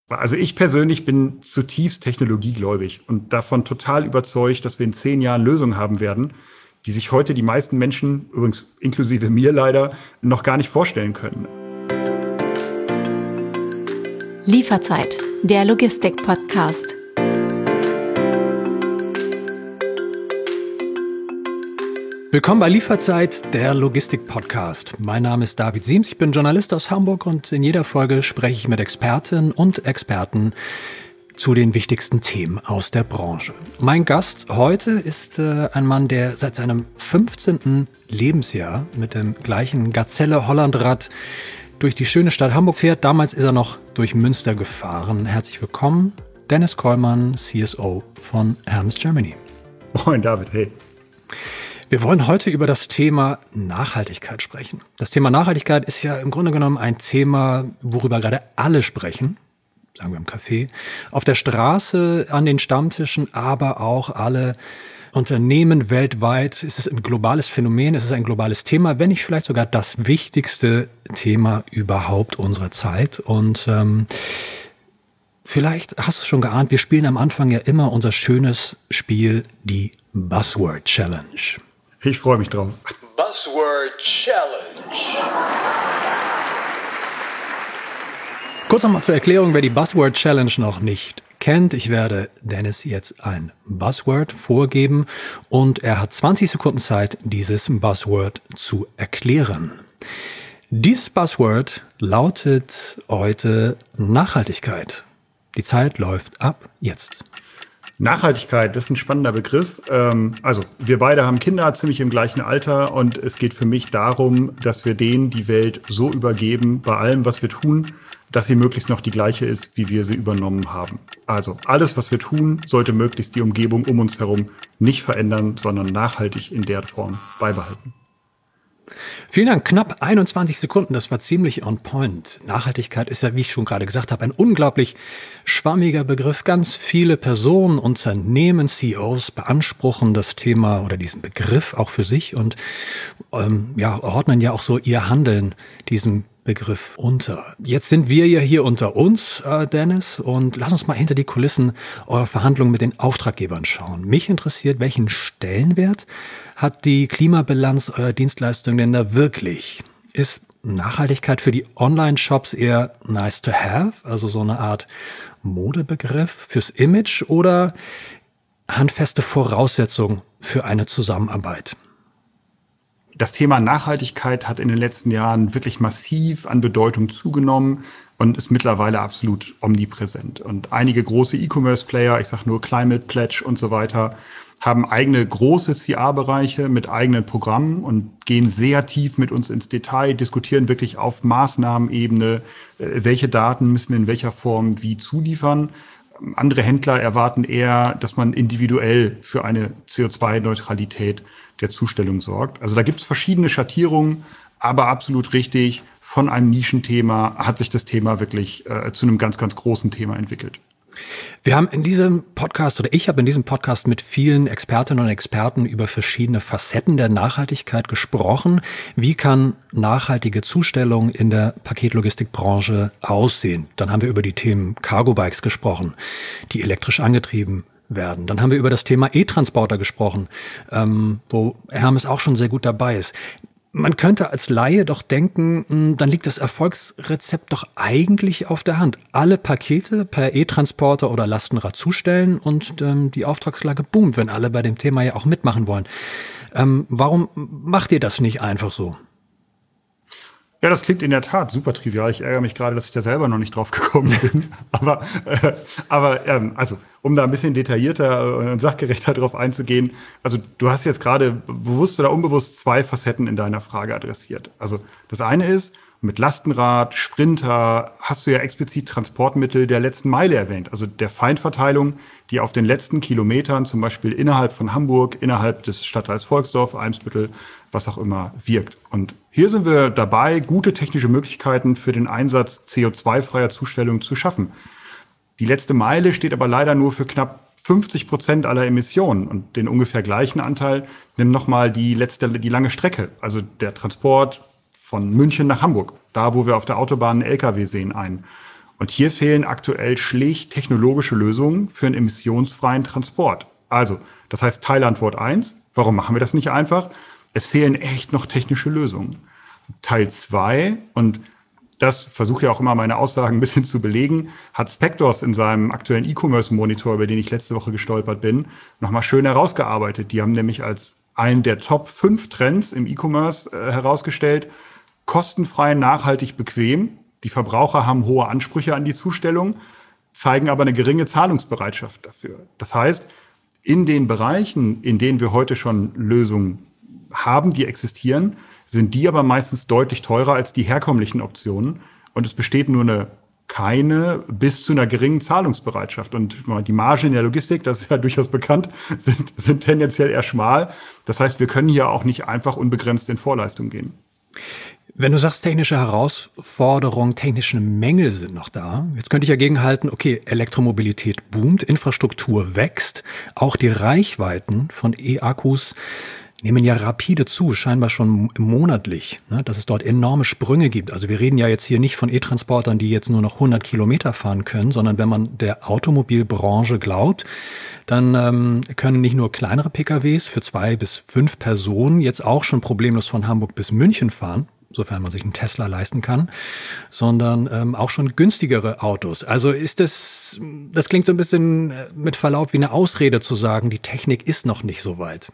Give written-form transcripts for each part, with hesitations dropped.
Also ich persönlich bin zutiefst technologiegläubig und davon total überzeugt, dass wir in 10 Jahren Lösungen haben werden, die sich heute die meisten Menschen, übrigens inklusive mir leider, noch gar nicht vorstellen können. Lieferzeit, der Logistik-Podcast. Willkommen bei Lieferzeit, der Logistik-Podcast. Mein Name ist David Siems, ich bin Journalist aus Hamburg und in jeder Folge spreche ich mit Expertinnen und Experten zu den wichtigsten Themen aus der Branche. Mein Gast heute ist ein Mann, der seit seinem 15. Lebensjahr mit dem gleichen Gazelle-Hollandrad durch die schöne Stadt Hamburg fährt. Damals ist er noch durch Münster gefahren. Herzlich willkommen, Dennis Kollmann, CSO von Hermes Germany. Moin David, hey. Wir wollen heute über das Thema Nachhaltigkeit sprechen. Das Thema Nachhaltigkeit ist ja im Grunde genommen ein Thema, worüber gerade alle sprechen, sagen wir im Café, auf der Straße, an den Stammtischen, aber auch alle Unternehmen weltweit. Es ist ein globales Phänomen, es ist ein globales Thema, wenn nicht vielleicht sogar das wichtigste Thema überhaupt unserer Zeit. Und vielleicht hast du es schon geahnt, wir spielen am Anfang ja immer unser schönes Spiel, die Buzzword Challenge. Ich freue mich drauf. Buzzword Challenge. Kurz nochmal zur Erklärung, wer die Buzzword Challenge noch nicht kennt. Ich werde Dennis jetzt ein Buzzword vorgeben und er hat 20 Sekunden Zeit, dieses Buzzword zu erklären. Dieses Buzzword lautet heute Nachhaltigkeit. Die Zeit läuft ab jetzt. Nachhaltigkeit, das ist ein spannender Begriff. Also wir beide haben Kinder ziemlich im gleichen Alter und es geht für mich darum, dass wir denen die Welt so übergeben, bei allem, was wir tun, dass sie möglichst noch die gleiche ist, wie wir sie übernommen haben. Also alles, was wir tun, sollte möglichst die Umgebung um uns herum nicht verändern, sondern nachhaltig in der Form beibehalten. Vielen Dank. Knapp 21 Sekunden, das war ziemlich on point. Nachhaltigkeit ist ja, wie ich schon gerade gesagt habe, ein unglaublich schwammiger Begriff. Ganz viele Personen, Unternehmen, CEOs beanspruchen das Thema oder diesen Begriff auch für sich und ordnen ja auch so ihr Handeln diesem Begriff unter. Jetzt sind wir ja hier unter uns, Dennis, und lass uns mal hinter die Kulissen eurer Verhandlungen mit den Auftraggebern schauen. Mich interessiert, welchen Stellenwert hat die Klimabilanz eurer Dienstleistungen denn da wirklich? Ist Nachhaltigkeit für die Online-Shops eher nice to have, also so eine Art Modebegriff fürs Image oder handfeste Voraussetzung für eine Zusammenarbeit? Das Thema Nachhaltigkeit hat in den letzten Jahren wirklich massiv an Bedeutung zugenommen und ist mittlerweile absolut omnipräsent. Und einige große E-Commerce-Player, ich sage nur Climate Pledge und so weiter, haben eigene große CA-Bereiche mit eigenen Programmen und gehen sehr tief mit uns ins Detail, diskutieren wirklich auf Maßnahmenebene, welche Daten müssen wir in welcher Form wie zuliefern. Andere Händler erwarten eher, dass man individuell für eine CO2-Neutralität der Zustellung sorgt. Also da gibt es verschiedene Schattierungen, aber absolut richtig, von einem Nischenthema hat sich das Thema wirklich zu einem ganz, ganz großen Thema entwickelt. Wir haben in diesem Podcast oder ich habe in diesem Podcast mit vielen Expertinnen und Experten über verschiedene Facetten der Nachhaltigkeit gesprochen. Wie kann nachhaltige Zustellung in der Paketlogistikbranche aussehen? Dann haben wir über die Themen Cargo-Bikes gesprochen, die elektrisch angetrieben werden. Dann haben wir über das Thema E-Transporter gesprochen, wo Hermes auch schon sehr gut dabei ist. Man könnte als Laie doch denken, dann liegt das Erfolgsrezept doch eigentlich auf der Hand. Alle Pakete per E-Transporter oder Lastenrad zustellen und die Auftragslage boomt, wenn alle bei dem Thema ja auch mitmachen wollen. Warum macht ihr das nicht einfach so? Ja, das klingt in der Tat super trivial. Ich ärgere mich gerade, dass ich da selber noch nicht drauf gekommen bin. Also, um da ein bisschen detaillierter und sachgerechter drauf einzugehen. Also, du hast jetzt gerade bewusst oder unbewusst 2 Facetten in deiner Frage adressiert. Also, das eine ist, mit Lastenrad, Sprinter hast du ja explizit Transportmittel der letzten Meile erwähnt. Also der Feinverteilung, die auf den letzten Kilometern, zum Beispiel innerhalb von Hamburg, innerhalb des Stadtteils Volksdorf, Eimsbüttel, was auch immer, wirkt. Und hier sind wir dabei, gute technische Möglichkeiten für den Einsatz CO2-freier Zustellung zu schaffen. Die letzte Meile steht aber leider nur für knapp 50% aller Emissionen und den ungefähr gleichen Anteil nimmt nochmal die lange Strecke, also der Transport von München nach Hamburg, da wo wir auf der Autobahn einen LKW sehen, ein. Und hier fehlen aktuell schlicht technologische Lösungen für einen emissionsfreien Transport. Also, das heißt Teilantwort 1, warum machen wir das nicht einfach? Es fehlen echt noch technische Lösungen. Teil 2, und das versuche ja auch immer meine Aussagen ein bisschen zu belegen, hat Spectors in seinem aktuellen E-Commerce-Monitor, über den ich letzte Woche gestolpert bin, nochmal schön herausgearbeitet. Die haben nämlich als einen der Top 5 Trends im E-Commerce herausgestellt, kostenfrei, nachhaltig, bequem. Die Verbraucher haben hohe Ansprüche an die Zustellung, zeigen aber eine geringe Zahlungsbereitschaft dafür. Das heißt, in den Bereichen, in denen wir heute schon Lösungen haben, die existieren, sind die aber meistens deutlich teurer als die herkömmlichen Optionen. Und es besteht nur keine bis zu einer geringen Zahlungsbereitschaft. Und die Margen in der Logistik, das ist ja durchaus bekannt, sind tendenziell eher schmal. Das heißt, wir können hier auch nicht einfach unbegrenzt in Vorleistung gehen. Wenn du sagst, technische Herausforderungen, technische Mängel sind noch da, jetzt könnte ich ja gegenhalten, okay, Elektromobilität boomt, Infrastruktur wächst, auch die Reichweiten von E-Akkus nehmen ja rapide zu, scheinbar schon monatlich, ne, dass es dort enorme Sprünge gibt. Also wir reden ja jetzt hier nicht von E-Transportern, die jetzt nur noch 100 Kilometer fahren können, sondern wenn man der Automobilbranche glaubt, dann können nicht nur kleinere PKWs für 2 bis 5 Personen jetzt auch schon problemlos von Hamburg bis München fahren, sofern man sich einen Tesla leisten kann, sondern auch schon günstigere Autos. Also das klingt so ein bisschen mit Verlaub wie eine Ausrede zu sagen, die Technik ist noch nicht so weit.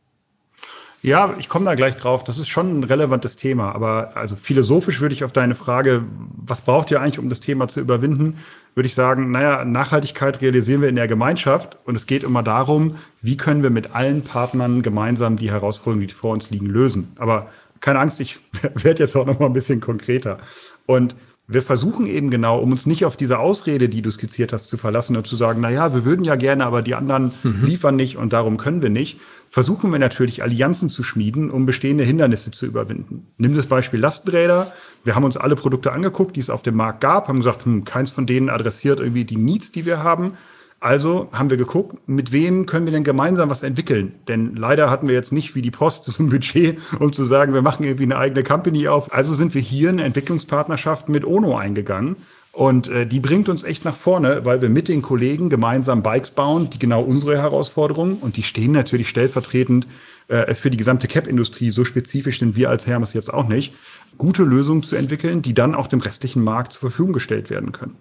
Ja, ich komme da gleich drauf. Das ist schon ein relevantes Thema. Aber also philosophisch würde ich auf deine Frage, was braucht ihr eigentlich, um das Thema zu überwinden, würde ich sagen, Nachhaltigkeit realisieren wir in der Gemeinschaft. Und es geht immer darum, wie können wir mit allen Partnern gemeinsam die Herausforderungen, die vor uns liegen, lösen. Aber keine Angst, ich werde jetzt auch noch mal ein bisschen konkreter. Und wir versuchen eben genau, um uns nicht auf diese Ausrede, die du skizziert hast, zu verlassen und zu sagen, wir würden ja gerne, aber die anderen liefern nicht und darum können wir nicht, versuchen wir natürlich Allianzen zu schmieden, um bestehende Hindernisse zu überwinden. Nimm das Beispiel Lastenräder. Wir haben uns alle Produkte angeguckt, die es auf dem Markt gab, haben gesagt, keins von denen adressiert irgendwie die Needs, die wir haben. Also haben wir geguckt, mit wem können wir denn gemeinsam was entwickeln? Denn leider hatten wir jetzt nicht wie die Post so ein Budget, um zu sagen, wir machen irgendwie eine eigene Company auf. Also sind wir hier eine Entwicklungspartnerschaft mit Ono eingegangen. Und die bringt uns echt nach vorne, weil wir mit den Kollegen gemeinsam Bikes bauen, die genau unsere Herausforderungen, und die stehen natürlich stellvertretend für die gesamte Cap-Industrie, so spezifisch sind wir als Hermes jetzt auch nicht, gute Lösungen zu entwickeln, die dann auch dem restlichen Markt zur Verfügung gestellt werden können.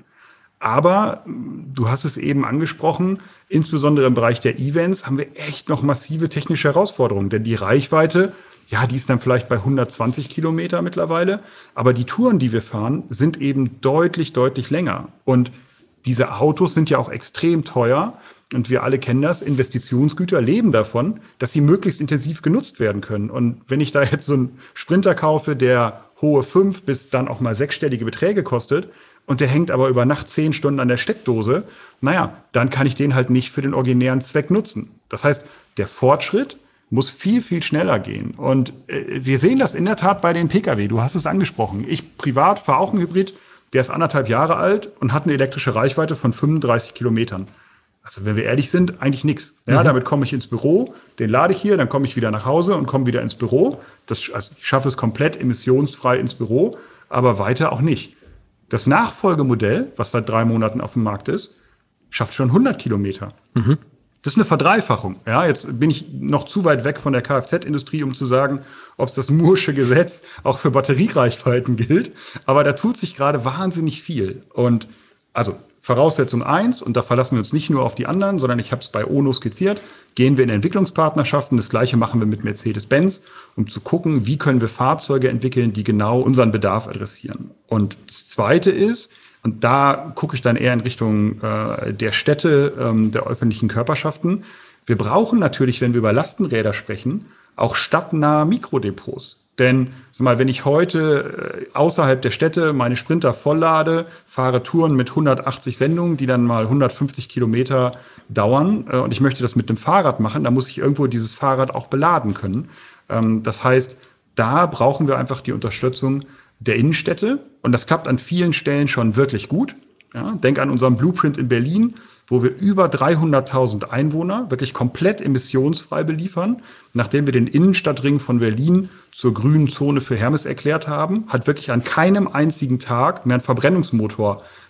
Aber du hast es eben angesprochen, insbesondere im Bereich der Events haben wir echt noch massive technische Herausforderungen. Denn die Reichweite, die ist dann vielleicht bei 120 Kilometer mittlerweile. Aber die Touren, die wir fahren, sind eben deutlich, deutlich länger. Und diese Autos sind ja auch extrem teuer. Und wir alle kennen das, Investitionsgüter leben davon, dass sie möglichst intensiv genutzt werden können. Und wenn ich da jetzt so einen Sprinter kaufe, der hohe 5 bis dann auch mal 6-stellige Beträge kostet, und der hängt aber über Nacht 10 Stunden an der Steckdose, dann kann ich den halt nicht für den originären Zweck nutzen. Das heißt, der Fortschritt muss viel, viel schneller gehen. Und wir sehen das in der Tat bei den Pkw. Du hast es angesprochen. Ich privat fahre auch einen Hybrid, der ist 1,5 Jahre alt und hat eine elektrische Reichweite von 35 Kilometern. Also wenn wir ehrlich sind, eigentlich nichts. Ja, damit komme ich ins Büro, den lade ich hier, dann komme ich wieder nach Hause und komme wieder ins Büro. Ich schaffe es komplett emissionsfrei ins Büro, aber weiter auch nicht. Das Nachfolgemodell, was seit 3 Monaten auf dem Markt ist, schafft schon 100 Kilometer. Das ist eine Verdreifachung. Ja, jetzt bin ich noch zu weit weg von der Kfz-Industrie, um zu sagen, ob es das Moore'sche Gesetz auch für Batteriereichweiten gilt. Aber da tut sich gerade wahnsinnig viel. Und also Voraussetzung 1, und da verlassen wir uns nicht nur auf die anderen, sondern ich habe es bei Ono skizziert, gehen wir in Entwicklungspartnerschaften. Das Gleiche machen wir mit Mercedes-Benz, um zu gucken, wie können wir Fahrzeuge entwickeln, die genau unseren Bedarf adressieren. Und das Zweite ist, und da gucke ich dann eher in Richtung der Städte, der öffentlichen Körperschaften, wir brauchen natürlich, wenn wir über Lastenräder sprechen, auch stadtnahe Mikrodepots. Denn wenn ich heute außerhalb der Städte meine Sprinter volllade, fahre Touren mit 180 Sendungen, die dann mal 150 Kilometer dauern, und ich möchte das mit dem Fahrrad machen, dann muss ich irgendwo dieses Fahrrad auch beladen können. Das heißt, da brauchen wir einfach die Unterstützung der Innenstädte, und das klappt an vielen Stellen schon wirklich gut. Ja, denk an unseren Blueprint in Berlin, wo wir über 300.000 Einwohner wirklich komplett emissionsfrei beliefern. Nachdem wir den Innenstadtring von Berlin zur grünen Zone für Hermes erklärt haben, hat wirklich an keinem einzigen Tag mehr ein Verbrennungsmotor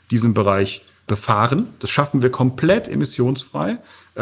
diesem Bereich befahren. Das schaffen wir komplett emissionsfrei.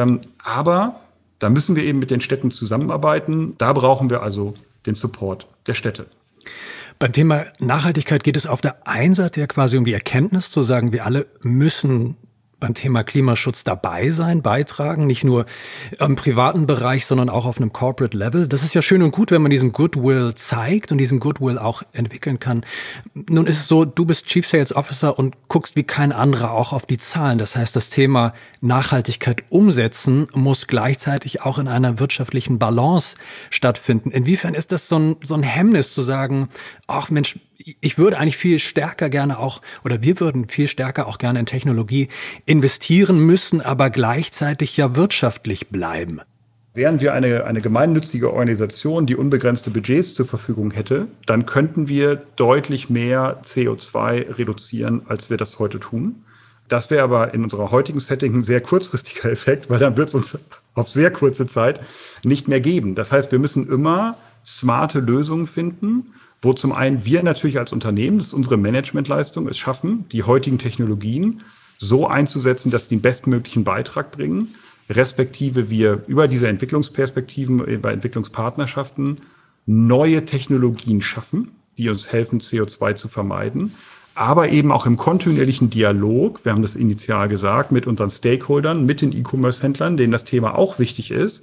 Aber da müssen wir eben mit den Städten zusammenarbeiten. Da brauchen wir also den Support der Städte. Beim Thema Nachhaltigkeit geht es auf der einen Seite ja quasi um die Erkenntnis, zu sagen, wir alle müssen beim Thema Klimaschutz dabei sein, beitragen, nicht nur im privaten Bereich, sondern auch auf einem Corporate Level. Das ist ja schön und gut, wenn man diesen Goodwill zeigt und diesen Goodwill auch entwickeln kann. Nun ist es so, du bist Chief Sales Officer und guckst wie kein anderer auch auf die Zahlen. Das heißt, das Thema Nachhaltigkeit umsetzen muss gleichzeitig auch in einer wirtschaftlichen Balance stattfinden. Inwiefern ist das so ein Hemmnis zu sagen, ach Mensch, ich würde eigentlich viel stärker gerne auch, oder wir würden viel stärker auch gerne in Technologie investieren müssen, aber gleichzeitig ja wirtschaftlich bleiben. Wären wir eine gemeinnützige Organisation, die unbegrenzte Budgets zur Verfügung hätte, dann könnten wir deutlich mehr CO2 reduzieren, als wir das heute tun. Das wäre aber in unserer heutigen Setting ein sehr kurzfristiger Effekt, weil dann wird es uns auf sehr kurze Zeit nicht mehr geben. Das heißt, wir müssen immer smarte Lösungen finden, wo zum einen wir natürlich als Unternehmen, das ist unsere Managementleistung, es schaffen, die heutigen Technologien so einzusetzen, dass sie den bestmöglichen Beitrag bringen, respektive wir über diese Entwicklungsperspektiven, über Entwicklungspartnerschaften neue Technologien schaffen, die uns helfen, CO2 zu vermeiden, aber eben auch im kontinuierlichen Dialog, wir haben das initial gesagt, mit unseren Stakeholdern, mit den E-Commerce-Händlern, denen das Thema auch wichtig ist,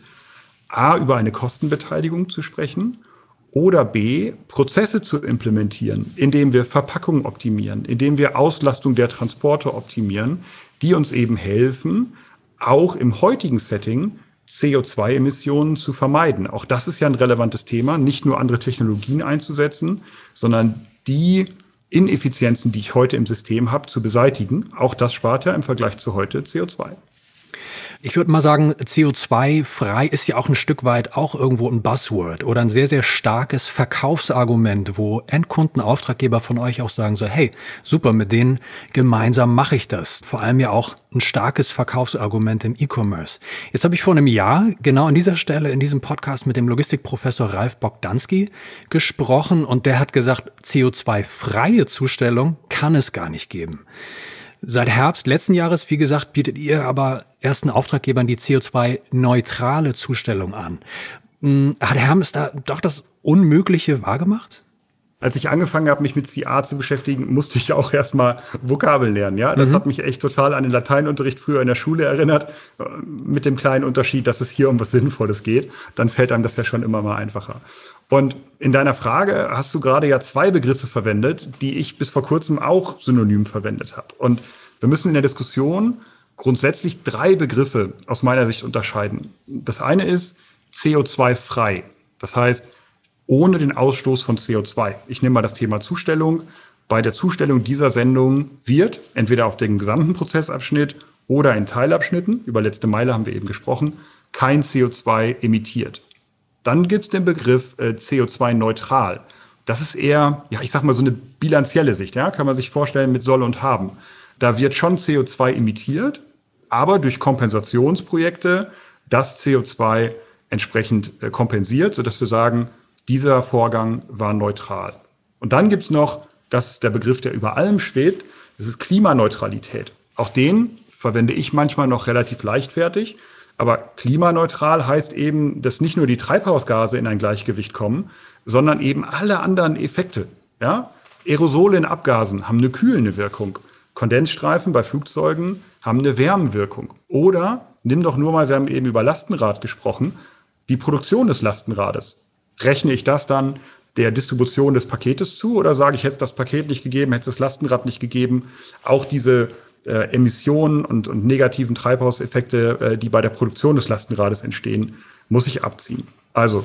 A, über eine Kostenbeteiligung zu sprechen, oder B, Prozesse zu implementieren, indem wir Verpackungen optimieren, indem wir Auslastung der Transporte optimieren, die uns eben helfen, auch im heutigen Setting CO2-Emissionen zu vermeiden. Auch das ist ja ein relevantes Thema, nicht nur andere Technologien einzusetzen, sondern die Ineffizienzen, die ich heute im System habe, zu beseitigen. Auch das spart ja im Vergleich zu heute CO2. Ich würde mal sagen, CO2-frei ist ja auch ein Stück weit auch irgendwo ein Buzzword oder ein sehr, sehr starkes Verkaufsargument, wo Endkunden, Auftraggeber von euch auch sagen so, hey, super, mit denen gemeinsam mache ich das. Vor allem ja auch ein starkes Verkaufsargument im E-Commerce. Jetzt habe ich vor einem Jahr genau an dieser Stelle in diesem Podcast mit dem Logistikprofessor Ralf Bogdanski gesprochen und der hat gesagt, CO2-freie Zustellung kann es gar nicht geben. Seit Herbst letzten Jahres, wie gesagt, bietet ihr aber ersten Auftraggebern die CO2-neutrale Zustellung an. Hat Hermes da doch das Unmögliche wahrgemacht? Als ich angefangen habe, mich mit CA zu beschäftigen, musste ich auch erstmal Vokabeln lernen. Ja, das hat mich echt total an den Lateinunterricht früher in der Schule erinnert, mit dem kleinen Unterschied, dass es hier um was Sinnvolles geht. Dann fällt einem das ja schon immer mal einfacher. Und in deiner Frage hast du gerade ja 2 Begriffe verwendet, die ich bis vor kurzem auch synonym verwendet habe. Und wir müssen in der Diskussion grundsätzlich 3 Begriffe aus meiner Sicht unterscheiden. Das eine ist CO2-frei. Das heißt, ohne den Ausstoß von CO2. Ich nehme mal das Thema Zustellung. Bei der Zustellung dieser Sendung wird entweder auf dem gesamten Prozessabschnitt oder in Teilabschnitten, über letzte Meile haben wir eben gesprochen, kein CO2 emittiert. Dann gibt es den Begriff CO2-neutral. Das ist eher, ja, ich sag mal so eine bilanzielle Sicht, ja, kann man sich vorstellen mit soll und haben. Da wird schon CO2 emittiert, aber durch Kompensationsprojekte das CO2 entsprechend kompensiert, sodass wir sagen, dieser Vorgang war neutral. Und dann gibt es noch, das ist der Begriff, der über allem schwebt, das ist Klimaneutralität. Auch den verwende ich manchmal noch relativ leichtfertig. Aber klimaneutral heißt eben, dass nicht nur die Treibhausgase in ein Gleichgewicht kommen, sondern eben alle anderen Effekte. Ja? Aerosole in Abgasen haben eine kühlende Wirkung. Kondensstreifen bei Flugzeugen haben eine Wärmewirkung. Oder, nimm doch nur mal, wir haben eben über Lastenrad gesprochen, die Produktion des Lastenrades. Rechne ich das dann der Distribution des Paketes zu oder sage ich, hätte es das Paket nicht gegeben, hätte es das Lastenrad nicht gegeben? Auch diese Emissionen und negativen Treibhauseffekte, die bei der Produktion des Lastenrades entstehen, muss ich abziehen. Also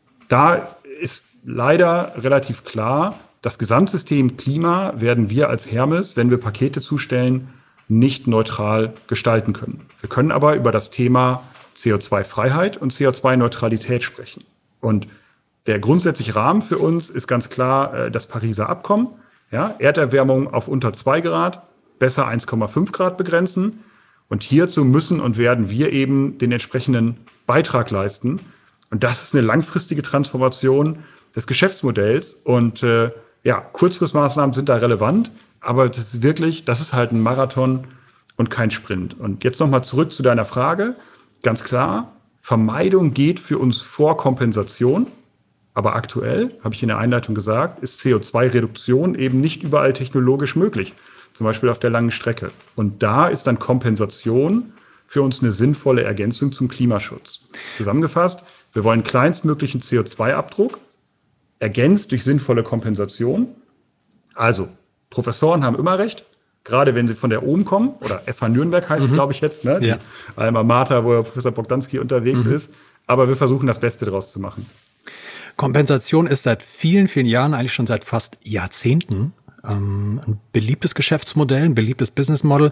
da ist leider relativ klar, das Gesamtsystem Klima werden wir als Hermes, wenn wir Pakete zustellen, nicht neutral gestalten können. Wir können aber über das Thema CO2-Freiheit und CO2-Neutralität sprechen. Und der grundsätzliche Rahmen für uns ist ganz klar das Pariser Abkommen. Ja, Erderwärmung auf unter 2 Grad, besser 1,5 Grad begrenzen. Und hierzu müssen und werden wir eben den entsprechenden Beitrag leisten. Und das ist eine langfristige Transformation des Geschäftsmodells. Und Kurzfristmaßnahmen sind da relevant. Aber das ist halt ein Marathon und kein Sprint. Und jetzt nochmal zurück zu deiner Frage. Ganz klar, Vermeidung geht für uns vor Kompensation. Aber aktuell, habe ich in der Einleitung gesagt, ist CO2-Reduktion eben nicht überall technologisch möglich. Zum Beispiel auf der langen Strecke. Und da ist dann Kompensation für uns eine sinnvolle Ergänzung zum Klimaschutz. Zusammengefasst, wir wollen kleinstmöglichen CO2-Abdruck, ergänzt durch sinnvolle Kompensation. Also, Professoren haben immer recht, gerade wenn sie von der Ohm kommen, oder FH Nürnberg heißt es, glaube ich, jetzt, ne? Ja. Die Alma Mater, wo Professor Bogdanski unterwegs ist. Aber wir versuchen, das Beste daraus zu machen. Kompensation ist seit vielen, vielen Jahren, eigentlich schon seit fast Jahrzehnten, ein beliebtes Geschäftsmodell, ein beliebtes Business Model.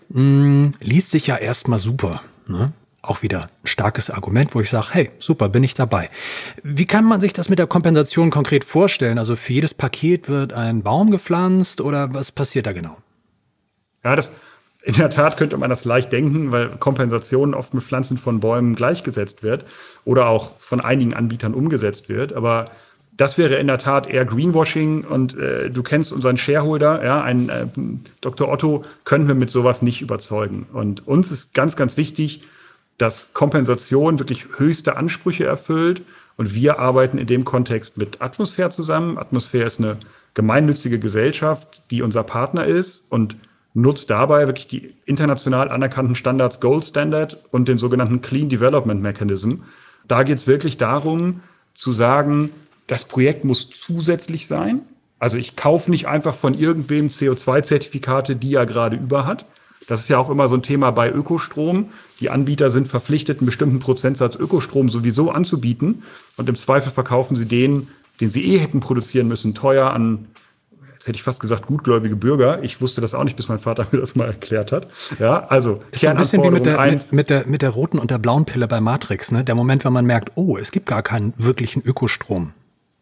Liest sich ja erstmal super, ne? Auch wieder ein starkes Argument, wo ich sage, hey, super, bin ich dabei. Wie kann man sich das mit der Kompensation konkret vorstellen? Also für jedes Paket wird ein Baum gepflanzt oder was passiert da genau? Ja, in der Tat könnte man das leicht denken, weil Kompensation oft mit Pflanzen von Bäumen gleichgesetzt wird oder auch von einigen Anbietern umgesetzt wird. Aber das wäre in der Tat eher Greenwashing und du kennst unseren Shareholder, ja, Dr. Otto, können wir mit sowas nicht überzeugen. Und uns ist ganz, ganz wichtig, dass Kompensation wirklich höchste Ansprüche erfüllt. Und wir arbeiten in dem Kontext mit Atmosphäre zusammen. Atmosphäre ist eine gemeinnützige Gesellschaft, die unser Partner ist und nutzt dabei wirklich die international anerkannten Standards Gold Standard und den sogenannten Clean Development Mechanism. Da geht es wirklich darum, zu sagen, das Projekt muss zusätzlich sein. Also ich kaufe nicht einfach von irgendwem CO2-Zertifikate, die er gerade über hat. Das ist ja auch immer so ein Thema bei Ökostrom. Die Anbieter sind verpflichtet, einen bestimmten Prozentsatz Ökostrom sowieso anzubieten. Und im Zweifel verkaufen sie den sie hätten produzieren müssen, teuer an, jetzt hätte ich fast gesagt, gutgläubige Bürger. Ich wusste das auch nicht, bis mein Vater mir das mal erklärt hat. Ja, also ist ein bisschen wie mit der roten und der blauen Pille bei Matrix, ne? Der Moment, wenn man merkt, oh, es gibt gar keinen wirklichen Ökostrom.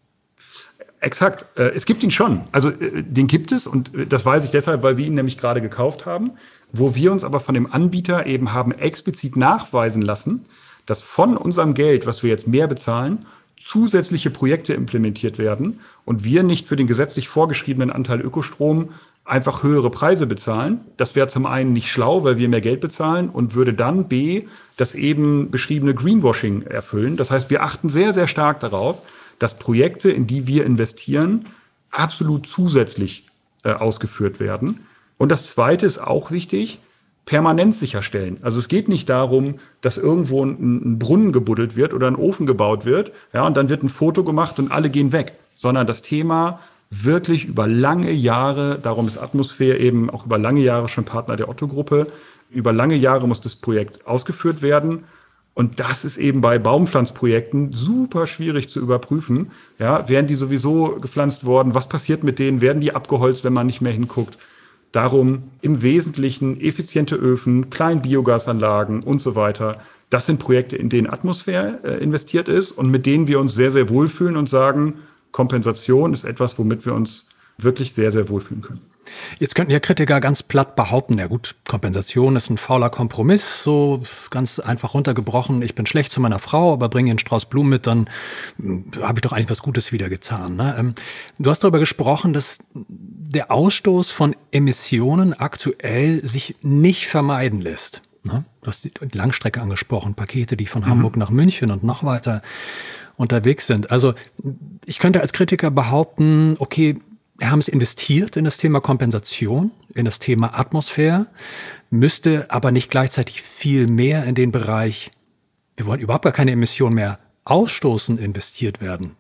Exakt. Es gibt ihn schon. Also den gibt es und das weiß ich deshalb, weil wir ihn nämlich gerade gekauft haben, wo wir uns aber von dem Anbieter eben haben explizit nachweisen lassen, dass von unserem Geld, was wir jetzt mehr bezahlen, zusätzliche Projekte implementiert werden und wir nicht für den gesetzlich vorgeschriebenen Anteil Ökostrom einfach höhere Preise bezahlen. Das wäre zum einen nicht schlau, weil wir mehr Geld bezahlen und würde dann B, das eben beschriebene Greenwashing erfüllen. Das heißt, wir achten sehr, sehr stark darauf, dass Projekte, in die wir investieren, absolut zusätzlich ausgeführt werden. Und das Zweite ist auch wichtig, Permanenz sicherstellen. Also es geht nicht darum, dass irgendwo ein Brunnen gebuddelt wird oder ein Ofen gebaut wird, ja, und dann wird ein Foto gemacht und alle gehen weg, sondern das Thema wirklich über lange Jahre, darum ist Atmosphäre eben auch über lange Jahre schon Partner der Otto-Gruppe, über lange Jahre muss das Projekt ausgeführt werden. Und das ist eben bei Baumpflanzprojekten super schwierig zu überprüfen. Ja, werden die sowieso gepflanzt worden? Was passiert mit denen? Werden die abgeholzt, wenn man nicht mehr hinguckt? Darum im Wesentlichen effiziente Öfen, Kleinbiogasanlagen und so weiter. Das sind Projekte, in denen Atmosphäre investiert ist und mit denen wir uns sehr, sehr wohlfühlen und sagen, Kompensation ist etwas, womit wir uns wirklich sehr, sehr wohlfühlen können. Jetzt könnten ja Kritiker ganz platt behaupten, ja gut, Kompensation ist ein fauler Kompromiss, so ganz einfach runtergebrochen, ich bin schlecht zu meiner Frau, aber bringe einen Strauß Blumen mit, dann habe ich doch eigentlich was Gutes wieder getan. Ne? Du hast darüber gesprochen, dass der Ausstoß von Emissionen aktuell sich nicht vermeiden lässt. Ne? Du hast die Langstrecke angesprochen, Pakete, die von Hamburg nach München und noch weiter unterwegs sind. Also ich könnte als Kritiker behaupten, okay, wir haben es investiert in das Thema Kompensation, in das Thema Atmosphäre, müsste aber nicht gleichzeitig viel mehr in den Bereich, wir wollen überhaupt gar keine Emissionen mehr ausstoßen, investiert werden.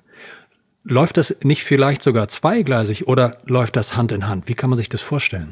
Läuft das nicht vielleicht sogar zweigleisig oder läuft das Hand in Hand? Wie kann man sich das vorstellen?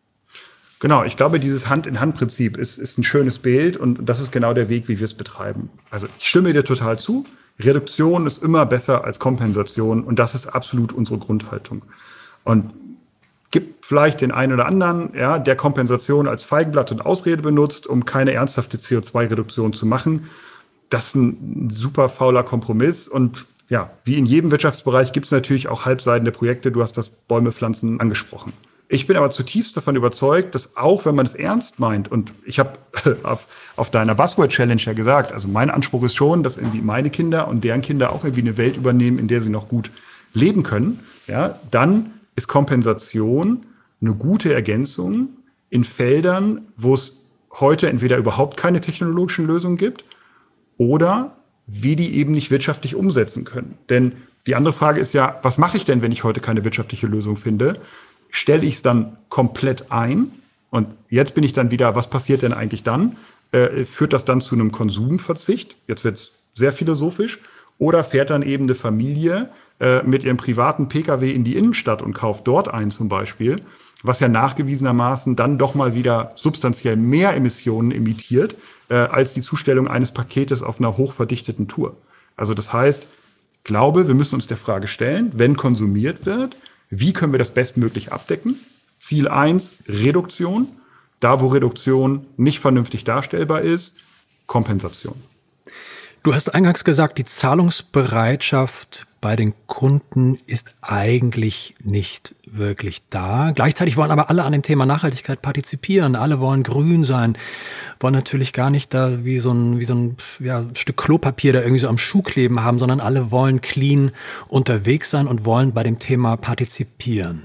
Genau, ich glaube, dieses Hand-in-Hand-Prinzip ist ein schönes Bild und das ist genau der Weg, wie wir es betreiben. Also ich stimme dir total zu. Reduktion ist immer besser als Kompensation und das ist absolut unsere Grundhaltung. Und gibt vielleicht den einen oder anderen, ja, der Kompensation als Feigenblatt und Ausrede benutzt, um keine ernsthafte CO2-Reduktion zu machen. Das ist ein super fauler Kompromiss und ja, wie in jedem Wirtschaftsbereich gibt es natürlich auch halbseitende Projekte. Du hast das Bäume pflanzen angesprochen. Ich bin aber zutiefst davon überzeugt, dass auch wenn man es ernst meint, und ich habe auf deiner Buzzword-Challenge ja gesagt, also mein Anspruch ist schon, dass irgendwie meine Kinder und deren Kinder auch irgendwie eine Welt übernehmen, in der sie noch gut leben können, ja, dann ist Kompensation eine gute Ergänzung in Feldern, wo es heute entweder überhaupt keine technologischen Lösungen gibt oder wir die eben nicht wirtschaftlich umsetzen können. Denn die andere Frage ist ja, was mache ich denn, wenn ich heute keine wirtschaftliche Lösung finde? Stelle ich es dann komplett ein? Und jetzt bin ich dann wieder, was passiert denn eigentlich dann? Führt das dann zu einem Konsumverzicht? Jetzt wird es sehr philosophisch. Oder fährt dann eben eine Familie mit ihrem privaten Pkw in die Innenstadt und kauft dort ein zum Beispiel, was ja nachgewiesenermaßen dann doch mal wieder substanziell mehr Emissionen emittiert, als die Zustellung eines Paketes auf einer hochverdichteten Tour. Also das heißt, ich glaube, wir müssen uns der Frage stellen, wenn konsumiert wird, wie können wir das bestmöglich abdecken? Ziel 1, Reduktion. Da, wo Reduktion nicht vernünftig darstellbar ist, Kompensation. Du hast eingangs gesagt, die Zahlungsbereitschaft bei den Kunden ist eigentlich nicht wirklich da. Gleichzeitig wollen aber alle an dem Thema Nachhaltigkeit partizipieren. Alle wollen grün sein, wollen natürlich gar nicht da wie so ein Stück Klopapier da irgendwie so am Schuh kleben haben, sondern alle wollen clean unterwegs sein und wollen bei dem Thema partizipieren.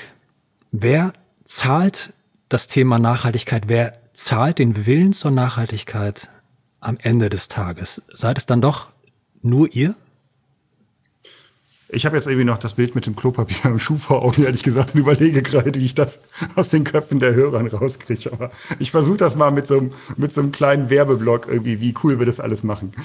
Wer zahlt das Thema Nachhaltigkeit? Wer zahlt den Willen zur Nachhaltigkeit am Ende des Tages? Seid es dann doch nur ihr? Ich habe jetzt irgendwie noch das Bild mit dem Klopapier am Schuh vor Augen, ehrlich gesagt, und überlege gerade, wie ich das aus den Köpfen der Hörern rauskriege. Aber ich versuche das mal mit so einem kleinen Werbeblock irgendwie, wie cool wir das alles machen.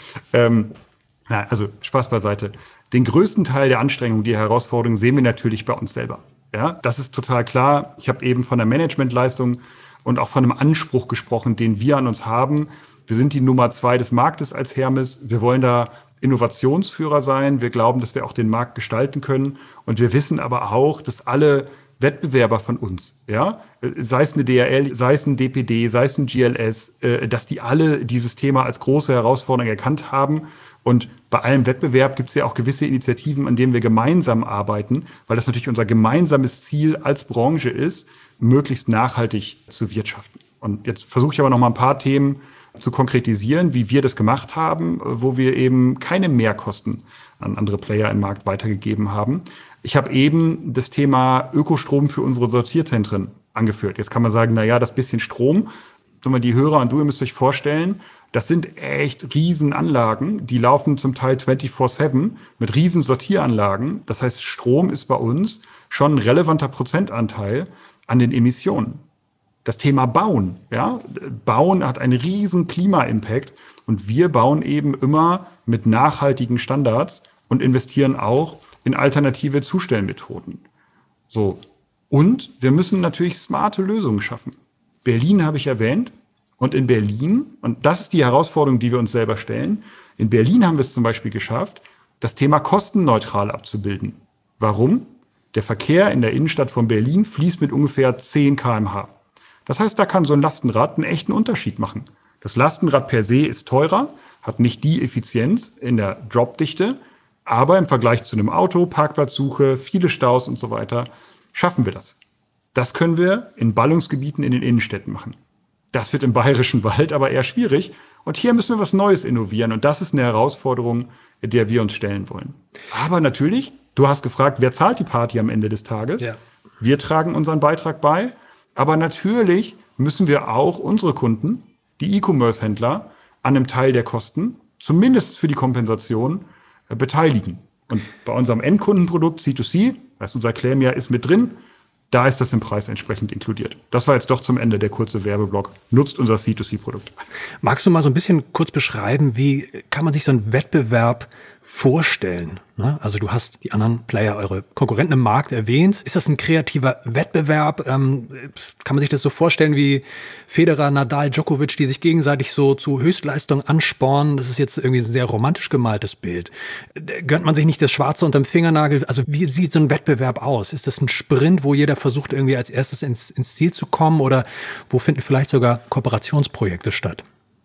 Also Spaß beiseite. Den größten Teil der Anstrengung, die Herausforderungen sehen wir natürlich bei uns selber. Ja, das ist total klar. Ich habe eben von der Managementleistung und auch von einem Anspruch gesprochen, den wir an uns haben. Wir sind die Nummer 2 des Marktes als Hermes. Wir wollen da Innovationsführer sein. Wir glauben, dass wir auch den Markt gestalten können. Und wir wissen aber auch, dass alle Wettbewerber von uns, ja, sei es eine DHL, sei es ein DPD, sei es ein GLS, dass die alle dieses Thema als große Herausforderung erkannt haben. Und bei allem Wettbewerb gibt es ja auch gewisse Initiativen, an denen wir gemeinsam arbeiten, weil das natürlich unser gemeinsames Ziel als Branche ist, möglichst nachhaltig zu wirtschaften. Und jetzt versuche ich aber noch mal ein paar Themen zu konkretisieren, wie wir das gemacht haben, wo wir eben keine Mehrkosten an andere Player im Markt weitergegeben haben. Ich habe eben das Thema Ökostrom für unsere Sortierzentren angeführt. Jetzt kann man sagen, na ja, das bisschen Strom, die Hörer und du, ihr müsst euch vorstellen, das sind echt Riesenanlagen, die laufen zum Teil 24/7 mit riesen Sortieranlagen. Das heißt, Strom ist bei uns schon ein relevanter Prozentanteil an den Emissionen. Das Thema Bauen, ja, Bauen hat einen riesen Klima-Impact und wir bauen eben immer mit nachhaltigen Standards und investieren auch in alternative Zustellmethoden. So. Und wir müssen natürlich smarte Lösungen schaffen. Berlin habe ich erwähnt. Und in Berlin, und das ist die Herausforderung, die wir uns selber stellen, in Berlin haben wir es zum Beispiel geschafft, das Thema kostenneutral abzubilden. Warum? Der Verkehr in der Innenstadt von Berlin fließt mit ungefähr 10 km/h. Das heißt, da kann so ein Lastenrad einen echten Unterschied machen. Das Lastenrad per se ist teurer, hat nicht die Effizienz in der Dropdichte, aber im Vergleich zu einem Auto, Parkplatzsuche, viele Staus und so weiter, schaffen wir das. Das können wir in Ballungsgebieten in den Innenstädten machen. Das wird im Bayerischen Wald aber eher schwierig. Und hier müssen wir was Neues innovieren. Und das ist eine Herausforderung, der wir uns stellen wollen. Aber natürlich, du hast gefragt, wer zahlt die Party am Ende des Tages? Ja. Wir tragen unseren Beitrag bei. Aber natürlich müssen wir auch unsere Kunden, die E-Commerce-Händler, an einem Teil der Kosten, zumindest für die Kompensation, beteiligen. Und bei unserem Endkundenprodukt C2C, das unser Claim ja ist mit drin, da ist das im Preis entsprechend inkludiert. Das war jetzt doch zum Ende der kurze Werbeblock. Nutzt unser C2C-Produkt. Magst du mal so ein bisschen kurz beschreiben, wie kann man sich so einen Wettbewerb vorstellen? Also du hast die anderen Player, eure Konkurrenten im Markt erwähnt. Ist das ein kreativer Wettbewerb? Kann man sich das so vorstellen wie Federer, Nadal, Djokovic, die sich gegenseitig so zu Höchstleistung anspornen? Das ist jetzt irgendwie ein sehr romantisch gemaltes Bild. Gönnt man sich nicht das Schwarze unterm Fingernagel? Also wie sieht so ein Wettbewerb aus? Ist das ein Sprint, wo jeder versucht, irgendwie als erstes ins Ziel zu kommen? Oder wo finden vielleicht sogar Kooperationsprojekte statt?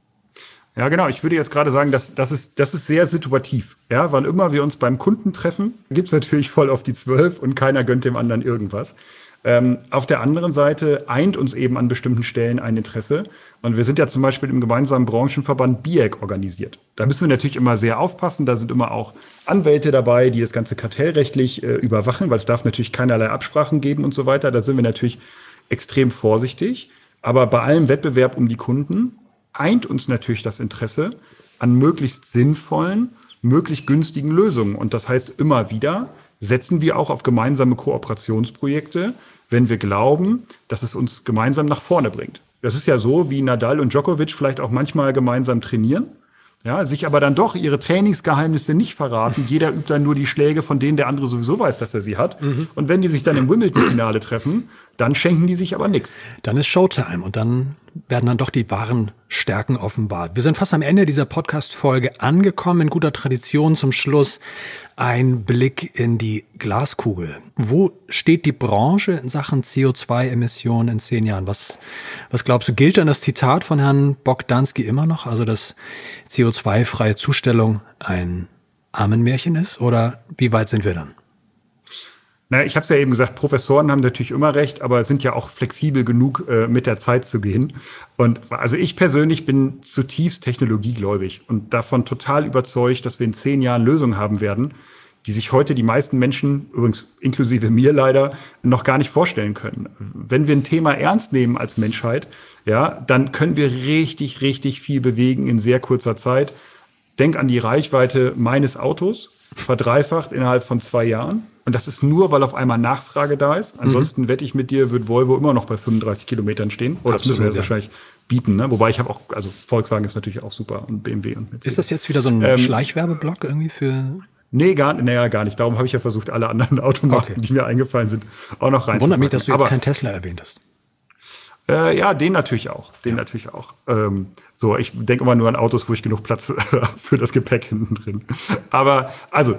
Ja, genau. Ich würde jetzt gerade sagen, das ist sehr situativ. Ja, wann immer wir uns beim Kunden treffen, gibt's natürlich voll auf die 12 und keiner gönnt dem anderen irgendwas. Auf der anderen Seite eint uns eben an bestimmten Stellen ein Interesse. Und wir sind ja zum Beispiel im gemeinsamen Branchenverband BIEC organisiert. Da müssen wir natürlich immer sehr aufpassen. Da sind immer auch Anwälte dabei, die das Ganze kartellrechtlich überwachen, weil es darf natürlich keinerlei Absprachen geben und so weiter. Da sind wir natürlich extrem vorsichtig. Aber bei allem Wettbewerb um die Kunden eint uns natürlich das Interesse an möglichst sinnvollen, möglichst günstigen Lösungen. Und das heißt, immer wieder setzen wir auch auf gemeinsame Kooperationsprojekte, wenn wir glauben, dass es uns gemeinsam nach vorne bringt. Das ist ja so, wie Nadal und Djokovic vielleicht auch manchmal gemeinsam trainieren, ja, sich aber dann doch ihre Trainingsgeheimnisse nicht verraten. Jeder übt dann nur die Schläge, von denen der andere sowieso weiß, dass er sie hat. Und wenn die sich dann im Wimbledon-Finale treffen, dann schenken die sich aber nichts. Dann ist Showtime und dann werden dann doch die wahren Stärken offenbart. Wir sind fast am Ende dieser Podcast-Folge angekommen. In guter Tradition zum Schluss ein Blick in die Glaskugel. Wo steht die Branche in Sachen CO2-Emissionen in 10 Jahren? Was glaubst du, gilt dann das Zitat von Herrn Bogdanski immer noch? Also, dass CO2-freie Zustellung ein Armenmärchen ist? Oder wie weit sind wir dann? Na, ich habe es ja eben gesagt, Professoren haben natürlich immer recht, aber sind ja auch flexibel genug, mit der Zeit zu gehen. Und also ich persönlich bin zutiefst technologiegläubig und davon total überzeugt, dass wir in 10 Jahren Lösungen haben werden, die sich heute die meisten Menschen, übrigens inklusive mir leider, noch gar nicht vorstellen können. Wenn wir ein Thema ernst nehmen als Menschheit, ja, dann können wir richtig, richtig viel bewegen in sehr kurzer Zeit. Denk an die Reichweite meines Autos, verdreifacht innerhalb von 2 Jahren. Und das ist nur, weil auf einmal Nachfrage da ist. Ansonsten wette ich mit dir, wird Volvo immer noch bei 35 Kilometern stehen. Oh, das müssen wir jetzt wahrscheinlich bieten, ne? Wobei ich habe auch, also Volkswagen ist natürlich auch super und BMW und Mercedes. Ist das jetzt wieder so ein Schleichwerbeblock irgendwie für? Nee, gar nicht. Darum habe ich ja versucht, alle anderen Automarken, die mir eingefallen sind, auch noch reinzupacken. Wundert mich, dass du jetzt keinen Tesla erwähnt hast. Ja, den natürlich auch. So, ich denke immer nur an Autos, wo ich genug Platz für das Gepäck hinten drin. Aber also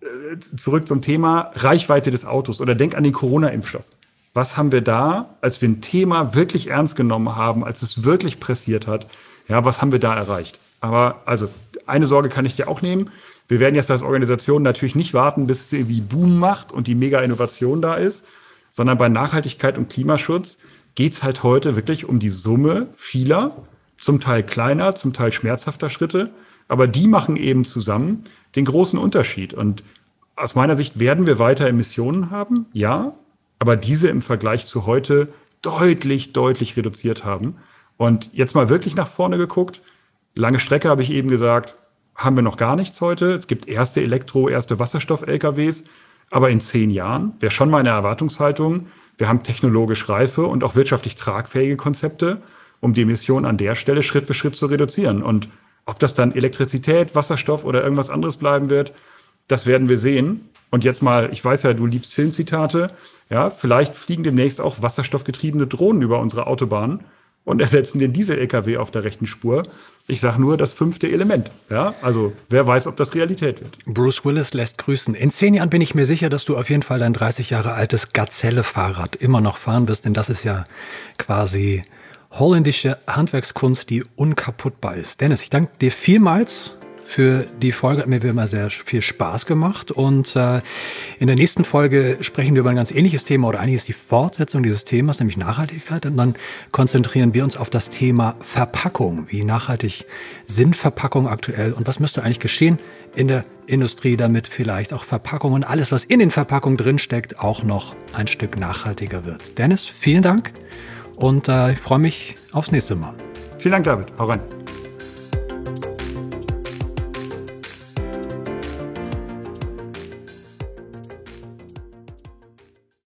zurück zum Thema Reichweite des Autos oder denk an den Corona-Impfstoff. Was haben wir da, als wir ein Thema wirklich ernst genommen haben, als es wirklich pressiert hat, ja, was haben wir da erreicht? Aber also eine Sorge kann ich dir auch nehmen. Wir werden jetzt als Organisation natürlich nicht warten, bis es irgendwie Boom macht und die Mega-Innovation da ist, sondern bei Nachhaltigkeit und Klimaschutz geht's halt heute wirklich um die Summe vieler, zum Teil kleiner, zum Teil schmerzhafter Schritte, aber die machen eben zusammen den großen Unterschied. Und aus meiner Sicht werden wir weiter Emissionen haben, ja, aber diese im Vergleich zu heute deutlich, deutlich reduziert haben. Und jetzt mal wirklich nach vorne geguckt, lange Strecke habe ich eben gesagt, haben wir noch gar nichts heute. Es gibt erste erste Wasserstoff-LKWs, aber in 10 Jahren wäre schon meine Erwartungshaltung, wir haben technologisch reife und auch wirtschaftlich tragfähige Konzepte, um die Emissionen an der Stelle Schritt für Schritt zu reduzieren. Und ob das dann Elektrizität, Wasserstoff oder irgendwas anderes bleiben wird, das werden wir sehen. Und jetzt mal, ich weiß ja, du liebst Filmzitate, ja, vielleicht fliegen demnächst auch wasserstoffgetriebene Drohnen über unsere Autobahnen und ersetzen den Diesel-LKW auf der rechten Spur. Ich sage nur das 5. Element. Ja, also wer weiß, ob das Realität wird. Bruce Willis lässt grüßen. In 10 Jahren bin ich mir sicher, dass du auf jeden Fall dein 30 Jahre altes Gazelle-Fahrrad immer noch fahren wirst, denn das ist ja quasi holländische Handwerkskunst, die unkaputtbar ist. Dennis, ich danke dir vielmals für die Folge. Hat mir wie immer sehr viel Spaß gemacht. Und in der nächsten Folge sprechen wir über ein ganz ähnliches Thema oder eigentlich ist die Fortsetzung dieses Themas, nämlich Nachhaltigkeit. Und dann konzentrieren wir uns auf das Thema Verpackung. Wie nachhaltig sind Verpackungen aktuell und was müsste eigentlich geschehen in der Industrie, damit vielleicht auch Verpackungen und alles, was in den Verpackungen drinsteckt, auch noch ein Stück nachhaltiger wird. Dennis, vielen Dank und ich freue mich aufs nächste Mal. Vielen Dank, David. Hau rein.